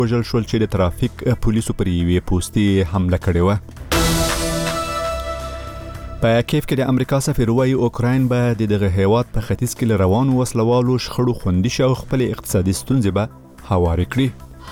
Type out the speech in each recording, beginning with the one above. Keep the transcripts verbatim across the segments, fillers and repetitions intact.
وژل شول چې د ترافیک پولیسو پر یوې پوستې حمله کړې وه. په کیف کې د امریکا سفیر وایي اوکراین به د دغه هیواد په ختیځ کې له روانو وسلوالو شخړو خوندي شي او خپلې اقتصادي ستونزې به هوارې کړي.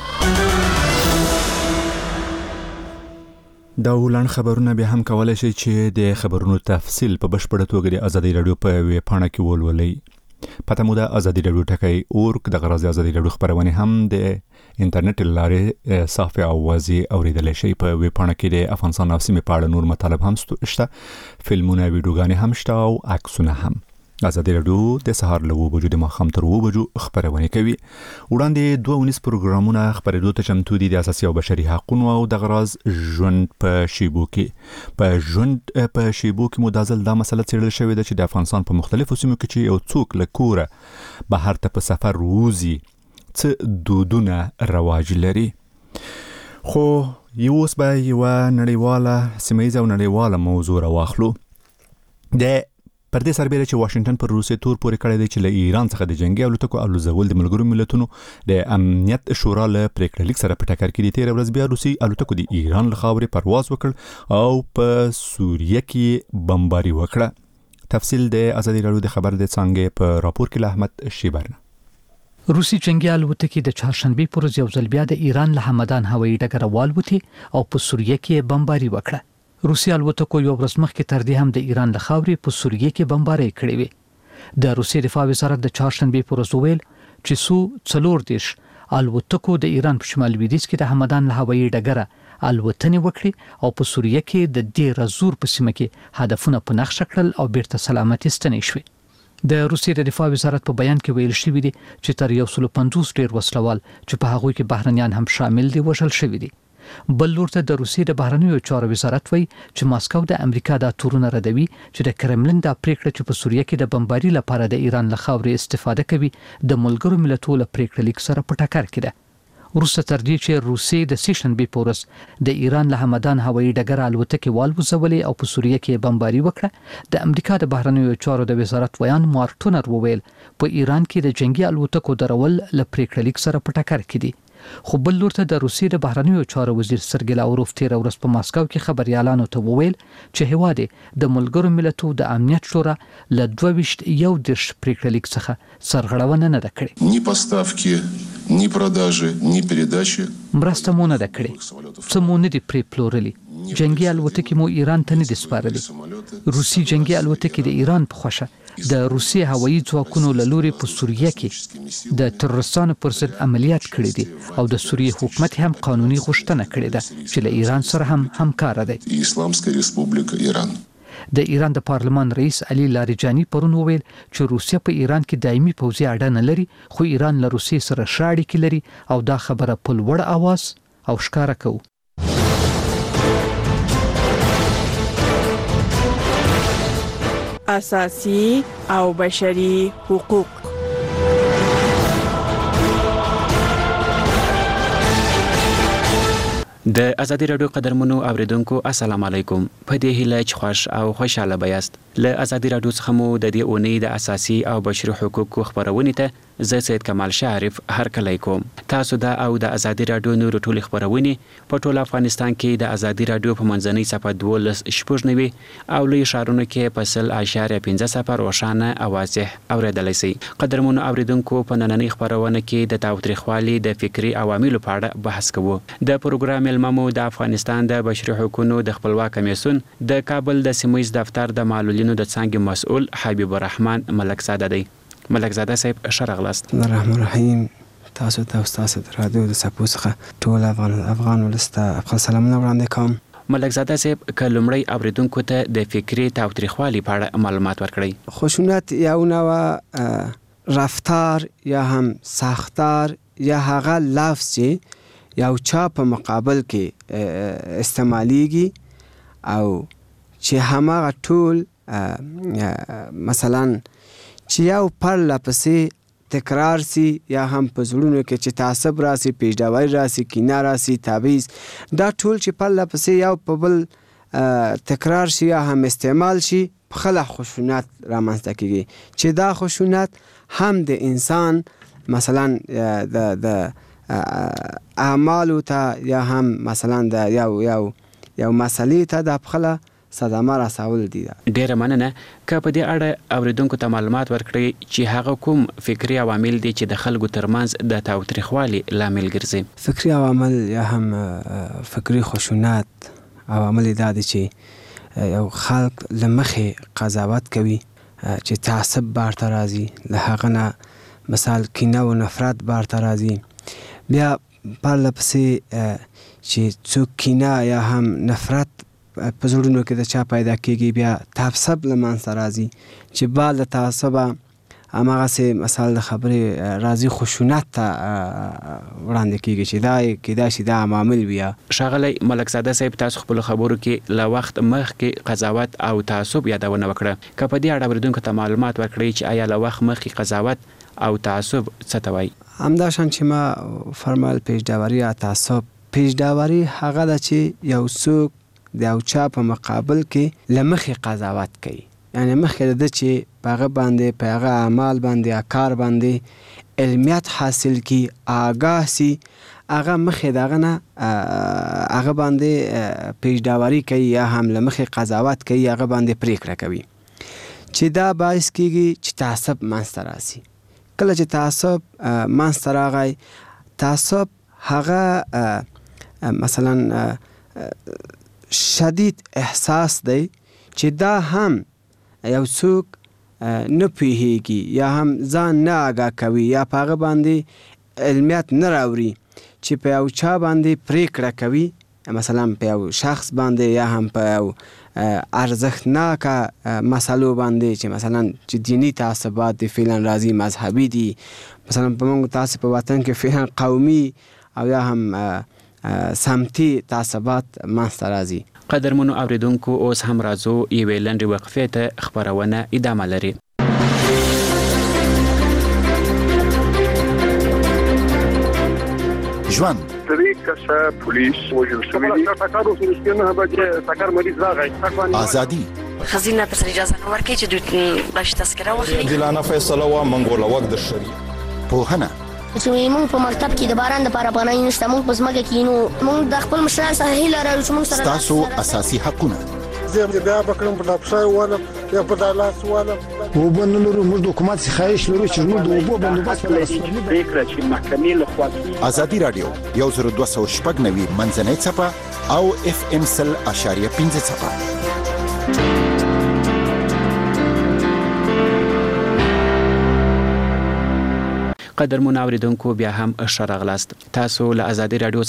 دا ولن خبرونه به هم کولای شي چې د خبرونو تفصیل په بشپړه توګه د ازادي رادیو په ویب پاڼه کې ولولئ. پته مو ده ازادي رادیو ټکی اورګ د غرض ازادي رادیو خبرونه هم د انټرنیټ لارې صافي او واضح اوریدل شي. په ویب پاڼه کې د افغانستان او سیمې په اړه نور مطالب هم شته، فلمونه، ویډیوګانې هم شته او عکسونه هم. ازادي رادیو د سهار له اوه بجو د ماښام تر اوه بجو خبرونه کوي. وړاندې دوه ونیس پروګرامونه خبرېدو ته چمتو دي د اساسي او بشري حقوقو او د غرض ژوند په شیبو کې. په ژوند په شیبو کې مدازل دا مسله څېړل شوې ده چې د افغانستان په مختلفو سیمو کې چې یو څوک له کوره بهر ته په سفر ووځي څه دودونه رواج لري. خو یو اوس به یوه نړیواله سیمه ییزه او نړیواله موضوع راواخلو. د پر دې سربېره چې واشنگټن پر روسیې تور پورې کړی دی چې له ایران څخه د جنگي الوتکو الوزول د ملګرو ملتونو د امنیت شورا له پریکړه لیک سره په ټکر کې دي. تېره ورځ بیا روسي الوتکو د ایران له خاورې پرواز وکړ او په سوریه کې بمباري وکړه. تفصیل د ازادي رادیو د خبر د څانګې په راپور کې له احمد شیبرنه. روسي جنگي الوتکې د چهارشنبه پر ورځ یو ځل بیا د ایران له همدان هوایي ډګر والوتې او په سوریه کې بمباري وکړه. روسي الوتکو یو ورځ مخکې تر دې هم د ایران له خاورې په سوریه کې بمباري کړې وې. د روسي دفاع وزارت د چهارشنبه پر ورځ ویل چې سو څلور دیش الوتکو د ایران په شمال لویدیځ کې د همدان له هوایي ډګر الوتنې وکړې او په سوریه کې د دې رزور په سیمه کې هدفونه په نقشه کړل او بیرته سلامتي ستنې شوې. د روسي د دفاع وزارت په بیان کې ویل شوی دی چې تر یو سل پنځوس ډیر وسلوال چې په هغه کې بهرنیان هم شامل دي وژل شوی دي. بل لورته د روسي د بهرنیو چارو وزارت وایي چې ماسکو د امریکا د تورونه ردوي چې د کرملین د پریکړه چې په سوریه کې د بمباري لپاره د ایران له خاورې استفاده کوي د ملګرو ملتونو له پریکړې لیک سره په ټکر کې ده. وروسته تر دې چې روسي د سیشنبه په ورځ د ایران له همدان هوایي ډګر الوتکې والوزولې او په سوریه کې بمباري وکړه، د امریکا د بهرنیو چارو د وزارت ویان مارک ټونر وویل په ایران کې د جنگي الوتکو درول له پریکړې لیک سره په ټکر کې دي. خو بل لورته د روسي د بهرنیو چارو وزیر سرګی لاوروف تېره ورځ په ماسکو کې خبريالانو ته وویل چې هیواد د ملګرو ملتونو د امنیت شورا له دوه ویشت یو دیرش پریکړې لیک څخه سرغړونه نه ده کړې. ني поставки ني продажи ني передачи مرسته مو نه ده کړې، څه مو نه دي پرې پلورلي، جنگي الوتکې مو ایران ته نه دي سپارلي. روسي جنگي الوتکې د ایران په خوښه د روسي هوایي ځواکونو له لوري په سوریه کې د تروریستانو پر ضد عملیات کړي دي او د سوریه حکومت هم قانوني غوښتنه کړې ده چې له ایران سره هم همکار دی. اسلامسکه ریسپوبلیکا ایران د ایران د پارلمان رئیس علي لاریجاني پرون وویل چې روسیه په ایران کې دایمي پوځي اډه نه لري، خو ایران له روسیې سره ښه اړیکې لري او دا خبره په لوړ اواز او ښکاره کوو. اساسي او بشري حقوق. د ازادي رادیو قدرمنو اوریدونکو السلام علیکم. په دې هیله چې خوش او خوشاله بیاست. له ازادي رادیو څخه مو د دې اونۍ د اساسي او بشري حقوقو خبرونه ته زه سید کمال شعرف هر کله کوم. تاسو دا او د ازادي رادیو نور ټول خبرونه په ټول افغانستان کې د ازادي رادیو په منځنۍ صفحه دولس شپږ نوي او لوی شهرونو کې په سل اشاریه پنځه صفر روښانه اوازه اوریدلای شئ. قدرمنو اوریدونکو په نننۍ خبرونه کې د تاوتریخوالي د فکری عواملو په اړه بحث کوو. د پروګرام ممو د افغانستان د بشري حقوقو د خپلواک کمیسیون د کابل د سیمه‌ییز دفتر د معلولینو د څنګه مسؤل حبیب الرحمن ملک زاده دی. ملک زاده صاحب شرغلاست. الرحمن الرحیم. تاسو ته استاد رادیو د سپو څخه ټول افغان افغان ولسته افغان سلامونه وړاندې کوم. ملک زاده صاحب کلمړی اوریدونکو ته د فکری تاوتریخوالي په اړه معلومات ورکړئ. خشونت یو نوع رفتار یا هم ساختار یا هغه لفظ یو چا په مقابل کې استعمالیږي او چې هماغه ټول مثلا چې یو پر لپسې تکرار سي یا هم په زړونو کې چې تعصب راسي، پیژداوی راسي، کینه راسي، تبعیض، دا ټول چې پر لپسې یو په بل تکرار شي یا هم استعمال شي په خله خشونت رامنځته کیږي. چې دا خشونت هم د انسان مثلا د د اعمالو ته یا هم مثلا د یو یو یو مسلې ته د خپله صدمه رسول دي. ډیره مننه که په دې اړه اوریدونکو ته معلومات ورکړئ چې هغه کوم فکری عوامل دي چې د خلکو ترمنځ د تاوتریخوالي لامل ګرځي. فکری عوامل یا هم فکری خشونت عوامل دا دي چې یو خلک له مخې قضاوت کوي چې تعصب بارته راځي، له هغه نه مثال کینه و نفرت بارته راځي، بیا پرله پسې چې څوک کینه یا هم نفرت په زړونو کې د چا پیدا کېږي، بیا تعصب له منځته راځي چې بعد له تعصبه هماغسې مثال د خبرې راځي خشونت ته وړاندې کېږي چې دا کېدای شي دا عوامل وي. ښاغلی ملک زاده صاحب، تاسو خپلو خبرو کې له وخت مخکې قضاوت او تعصب یادونه وکړه. که په دې اړه اورېدونکو ته معلومات ورکړئ چې آیا له وخت مخکې قضاوت او تعصب څه ته وایي؟ همدا شان چې ما فرمایل پیشداوري یا تعصب، پیشداوري هغه ده چې یو څوک د یو چا په مقابل کې له مخې قضاوت کوي، یعنی مخکې د ده چې په هغه باندې په هغه اعمال باندې یا کار باندې علمیت حاصل کی، آگاه سي، هغه مخکې د هغه نه هغه باندې پیشداوري کوي یا هم له مخې قضاوت کوي، هغه باندې پریکړه کوي چې دا باعث کېږي چې تعصب منځته راسي. کله چې تعصب منځته راغی، تعصب هغه مثلا شدید احساس دی چې دا هم یو څوک نه پوهیږي یا هم ځان نه آگاه کوي یا په هغه باندې علمیت نه راوړي چې په یو چا باندې پریکړه کوي، مثلا په یو شخص باندې یا هم په یو ارزښتناکه مسلو باندې چې مثلا چې دینی تعصبات دي، فعلا راځي مذهبي دي، مثلا په موږ تاسو په وطن کې فعلا قومي او یا هم سمتي تعصبات منځته راځي. قدرمنو اوریدونکو، اوس هم راځو یوې لنډې وقفې ته، خپرونه ادامه لري. ژوند درې کسه پولیس وژل شوي دي. ټکر وشو چې نه به ټکر مریض راغی. ازادي خزینه پر اجازه نه ورکړي چې دوی باش تذکره واخلي. عادلانه فیصله و منګوله وخت د شری پوهنه چې موږ په مکتب کې د باران د لپاره پناه نشته، موږ په ځمکه کې نو موږ د خپل مشران سره هیله لرو چې موږ سره تاسو اساسي حقونه زه بیا بکرم په دپسای والا یا په دالاس والا او بنو لرو موږ د حکومت څخه خواهش لرو چې موږ د اوبو بندوبست وکړو. پریکړه چې محکمې لخوا ازادي رادیو یو زر دوه سوه شپږ نوي منځنۍ څپه او اف ام سل اشاریه پنځه څپه. قدرمن اوریدونکو، بیا هم ښه راغلاست. تاسو له ازادي رادیو